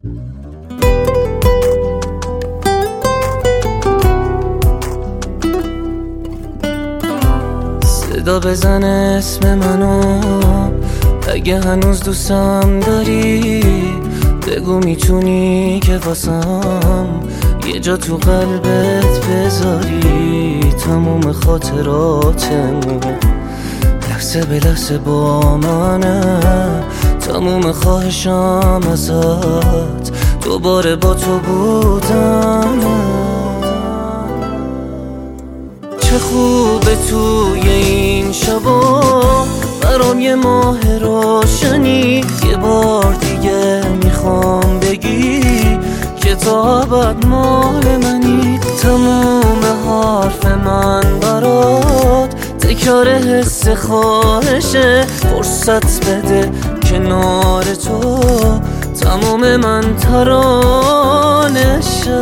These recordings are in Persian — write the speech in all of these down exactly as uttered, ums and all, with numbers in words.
صدا بزن اسم منو اگه هنوز دوستم داری، بگو میتونی که واسم یه جا تو قلبت بذاری. تموم خاطراتمو لحظه به لحظه با منه، تموم خواهشم ازت دوباره با تو بودنه. چه خوبه توی این شبا برام یه ماه روشنی، یه بار دیگه میخوام بگی که تا ابد مال منی. تموم حرف من برات تکرار حس خواهشه، فرصت بده کنار تو تموم من ترانشه.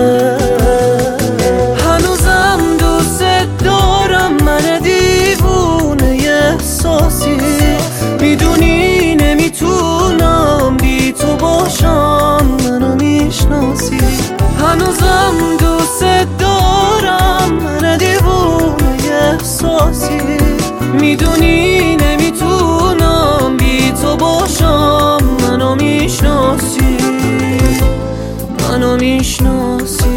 هنوزم دوست دارم، من دیوونه احساسی، میدونی نمیتونم بی تو باشم، منو میشناسی. هنوزم دوست دارم، من دیوونه احساسی، میدونی نمیتونم بی تو باشم، منو میشناسی، منو میشناسی.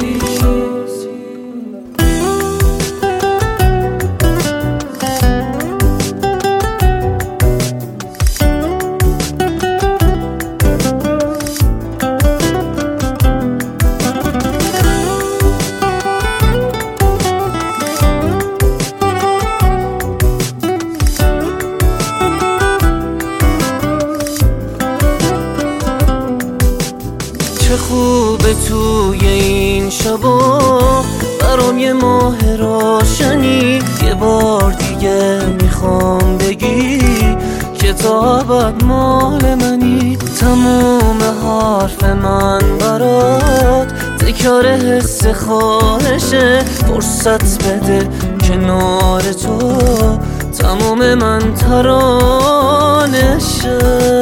چه خوبه توی این شبا برام یه ماه روشنی، یه بار دیگه میخوام بگی که تا ابد مال منی. تموم حرف من برات تکرار حس خواهشه، فرصت بده کنار تو تموم من ترانشه.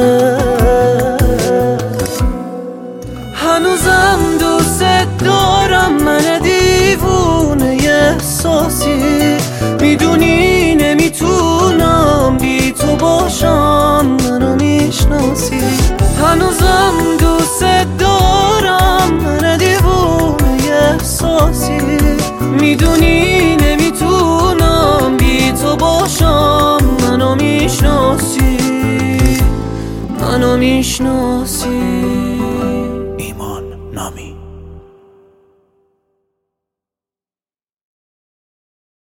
هنوزم دوست دارم، من دیوونه احساسی، میدونی نمیتونم بی تو باشم، منو میشناسی. هنوزم دوست دارم، من دیوونه احساسی، میدونی نمیتونم بی تو باشم، منو میشناسی، منو میشناسی.